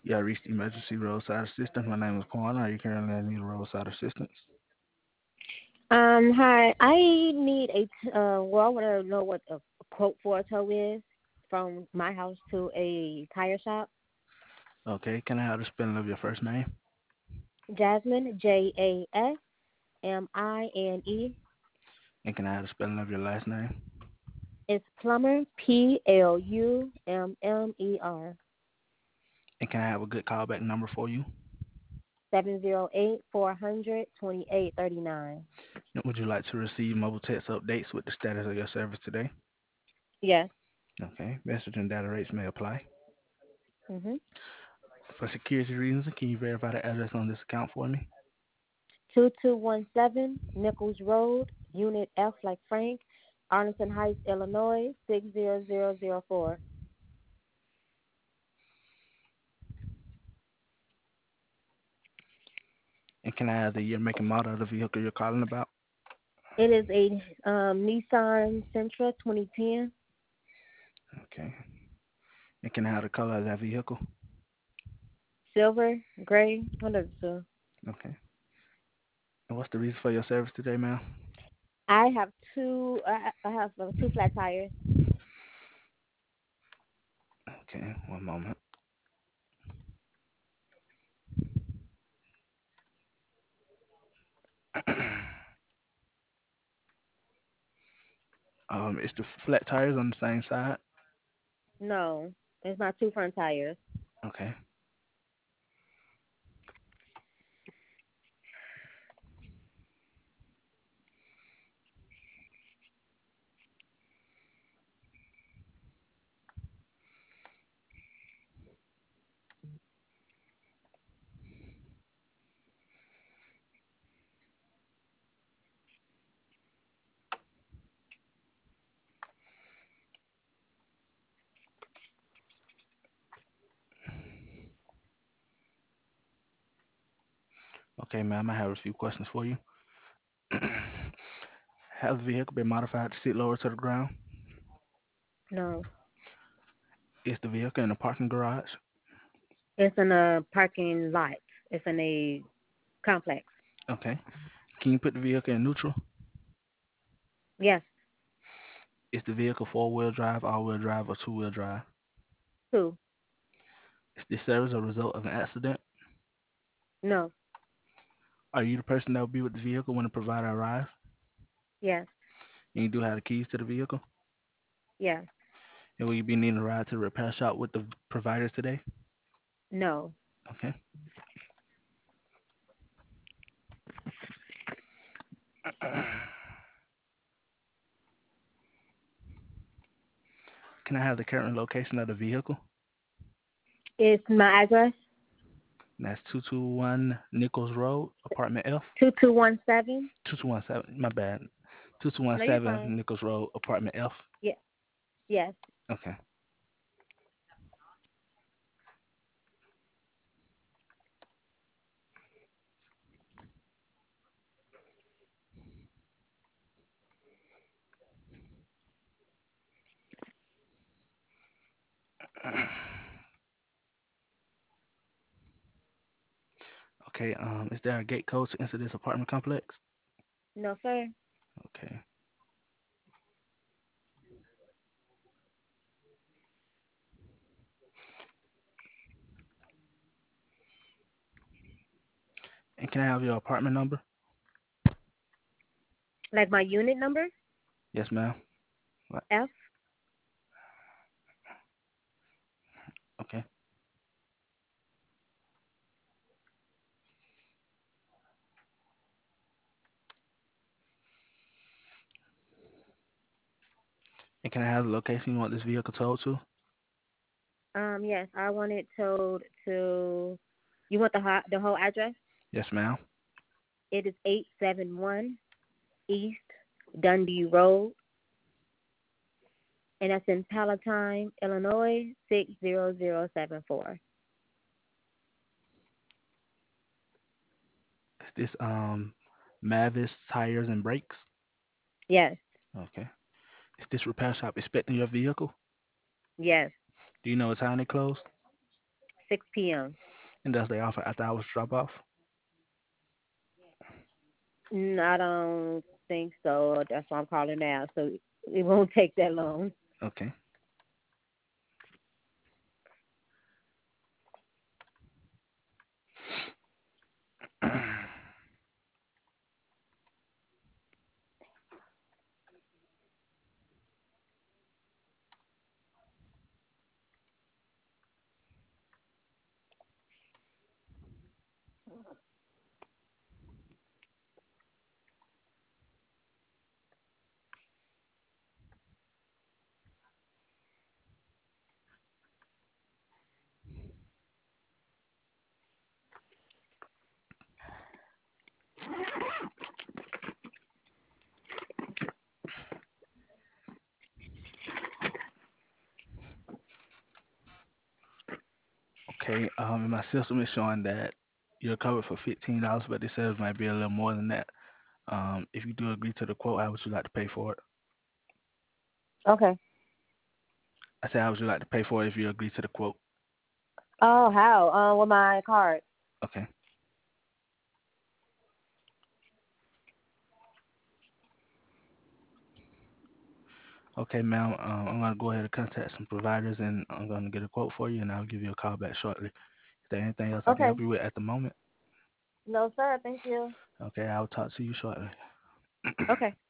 You have reached emergency roadside assistance. My name is Quan. Are you currently in need of roadside assistance? Hi. I need I want to know what a quote for a tow is from my house to a tire shop. Okay, can I have the spelling of your first name? Jasmine, Jasmine. And can I have the spelling of your last name? It's Plummer, Plummer. And can I have a good callback number for you? 708-400-2839. And would you like to receive mobile text updates with the status of your service today? Yes. Okay, message and data rates may apply. Mhm. For security reasons, can you verify the address on this account for me? 2217 Nichols Road, Unit F like Frank, Arlington Heights, Illinois 60004. And can I have the year, make, and model of the vehicle you're calling about? It is a Nissan Sentra 2010, Okay. And can I have the color of that vehicle? silver, gray, one of the two. Okay. And what's the reason for your service today, ma'am? I have two flat tires. Okay, one moment. Is the flat tires on the same side? No, it's not two front tires. Okay. Okay, ma'am, I have a few questions for you. Has the vehicle been modified to sit lower to the ground? No, Is the vehicle in a parking garage? it's in a parking lot. It's in a complex. Okay. Can you put the vehicle in neutral? Yes, Is the vehicle four-wheel drive, all-wheel drive, or two-wheel drive? two. Is this service a result of an accident? No, Are you the person that will be with the vehicle when the provider arrives? yes, And you do have the keys to the vehicle? yes, And will you be needing a ride to the repair shop with the providers today? no. Okay. Can I have the current location of the vehicle? It's my address And that's 221 Nichols Road, apartment F. 2217. 2217, my bad. No, you're 2217 fine. Nichols Road, apartment F. Yeah, yes. Okay. Okay, is there a gate code to enter this apartment complex? No, sir. Okay. And can I have your apartment number? Like my unit number? Yes, ma'am. What? F. Okay. And can I have the location you want this vehicle towed to? Yes, I want it towed to. You want the whole address? Yes, ma'am. It is 871 East Dundee Road, and that's in Palatine, Illinois 60074. Is this Mavis Tires and Brakes? Yes, Okay. Is this repair shop expecting your vehicle? yes. Do you know what time they close? 6 p.m. And does they offer after hours drop off? I don't think so. That's why I'm calling now. So it won't take that long. Okay. Okay. And my system is showing that you're covered for $15, but they said it might be a little more than that. If you do agree to the quote, how would you like to pay for it? Okay. I said, how would you like to pay for it if you agree to the quote? Oh, how? With my card. Okay. Okay, ma'am. I'm gonna go ahead and contact some providers, and I'm gonna get a quote for you, and I'll give you a call back shortly. Is there anything else I can Okay. help you with at the moment? No, sir. Thank you. Okay, I'll talk to you shortly. Okay.